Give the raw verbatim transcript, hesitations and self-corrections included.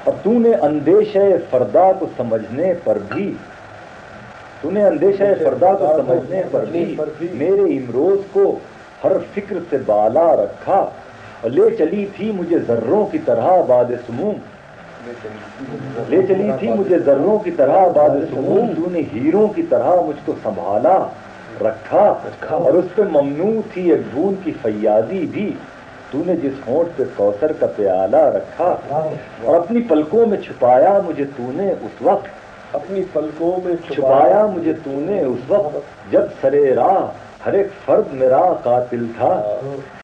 और तूने अंदेशे फरदा को समझने पर भी तूने अंदेशे फरदा को समझने पर भी मेरे इमरोज को हर फिक्र से बाला रखा। और ले चली थी मुझे जर्रों की तरह बाद सुमूम ले चली थी मुझे जर्रों की तरह बाद सुमूम तूने हीरों की तरह मुझको संभाला रखा। और उस पे ममनू थी एक बूंद की फैयादी भी तूने जिस होंठ पे कौसर का प्याला रखा। और अपनी पलकों में छुपाया मुझे तूने उस वक्त अपनी पलकों में छुपाया मुझे तूने उस वक्त जब सरे राह हर एक फर्द मेरा कातिल था।